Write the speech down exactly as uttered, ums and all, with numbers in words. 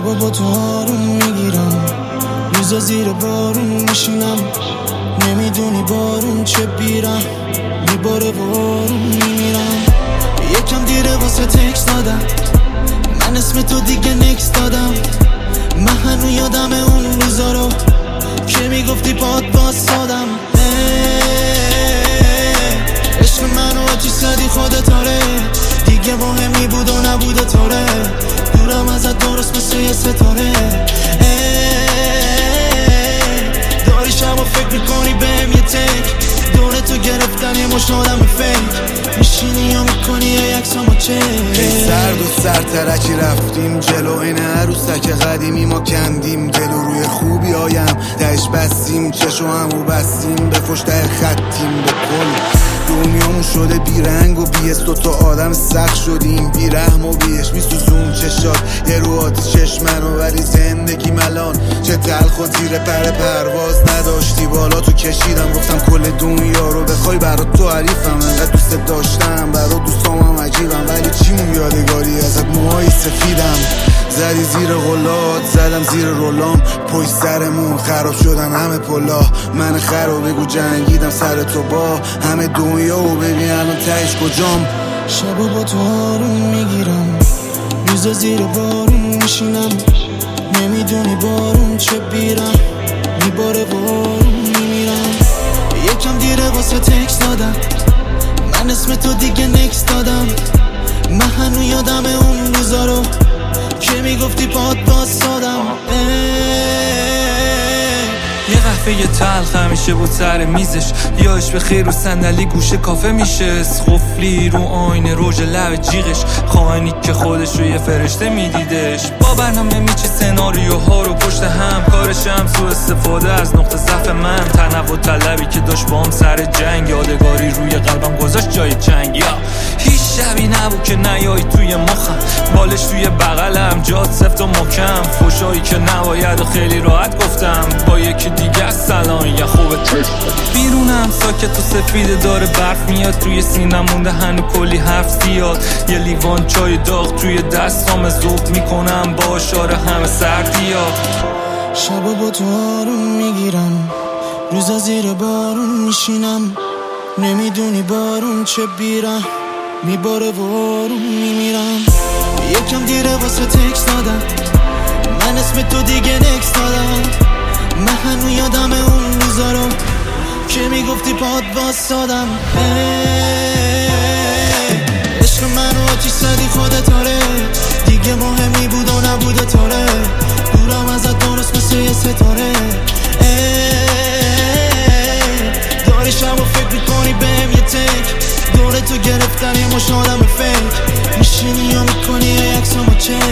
شبا با تو آروم میگیرم، روزا زیر بارون میشینم، نمیدونی بارون چه بیرم میباره بارون میمیرم. یکم دیره واسه تکس دادم، من اسم تو دیگه نکس دادم، من هنو یادم اون روزا رو که میگفتی پاد باز سادم. عشق منو آچی سدی خودت آره، دیگه مهمی بود و نبوده طوره، دورم ازت درست مثل یه ستاره. داری شب و فکر میکنی بهم یه تک، دور تو گرفتن یه مشت آدم فیک، میشینی یا میکنی یه عکسامو چک. سرد و سرترکی رفتیم جلو، این عروسک قدیمی ما کندیم دل و روی خوبی آیم دهش بستیم، چشو همو بستیم به پشت خطیم. به کل دنیامون شده بیرنگ و بیست، دوتا آدم سخت شدیم بیرحم و بیش میسوزون چشات یه رو آتی چشمنو، ولی زندگی ملان چه تلخ و زیر پر پرواز نداشتی بالا تو کشیدم، گفتم کل دنیا رو بخوای برات تو حریفم، انقدر دوست داشتم برات دوستامم عجیبم، ولی چیمون یادگاری ازت موهای سفیدم. زدی زیر غلات زدم زیر رولام، پشت سرمون خراب شدن همه پلا، من خراب بگو جنگیدم سر تو با همه دنیا و ببین الان تهش کجام. شبا با تو آروم میگیرم، روزا زیر بارون میشینم، نمیدونی بارون چه بیرم میباره بارون میمیرم. یکم دیره واسه تکس دادم، من اسم تو دیگه نکس دادم، من هنو یادم اون روزا رو که میگفتی پاد باز سادم. یه قهوه تلخ همیشه بود سر میزش، یاش به خیر و صندلی گوشه کافه میشه، خفلی رو آینه روژ لب جیغش، خواهنی که خودش رو یه فرشته میدیدش، با برنامه میچه سناریوها رو پشت هم، کارشم سو استفاده از نقطه ضعف من، تنوع طلبی که داشت بام سر جنگ، یادگاری روی قلبم گذاشت جای چنگ. یا هیچ شبی نبود که نیایی توی مخم، بالش توی بغلم جات سفت و محکم، فوشایی که نباید و خیلی راحت گفتم با یکی دیگه سلام یا خوبه. بیرونم ساکت و سفیده داره برف میاد، توی سینم مونده هنو کلی حرف زیاد، یه لیوان چای داغ توی دستام ذوب میکنم با اشاره همه سردیا. شبا با تو آروم میگیرم، روزا زیر بارون میشینم، نمیدونی بارون چه بیرم میباره بارون میمیرم. یکم دیره واسه تکس دادم، من اسم تو دیگه نکس دادم، من هنو یادم اون روزا رو که میگفتی پاد باز سادم. عشق منو آچی سدی خودت آره، دیگه مهمی بود و نبوده طوره، دورم ازت درست مثل یه ستاره. داری شب و فکر میکنی بهم یه تک، دور تو گرفتن یه مشت آدم فیک، میشینی یا میکنی یه عکسامو چک.